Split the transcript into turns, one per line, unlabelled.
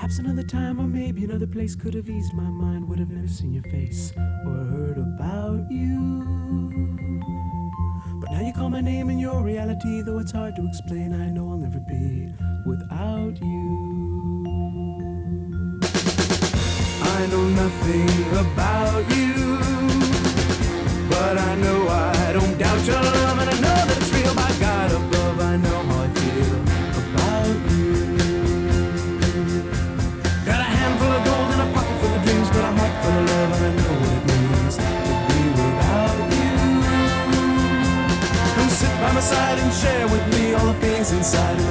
Perhaps another time or maybe another place could have eased my mind, would have never seen your face or heard about you. But now you call my name in your reality, though it's hard to explain, I know I'll never be without you. I know nothing about you, but I know I don't doubt your love, and I know that it's real. By God above, I know how I feel about you. Got a handful of gold and a pocket full of dreams, but a heart full of love, and I know what it means to be without you. Come sit by my side and share with me all the things inside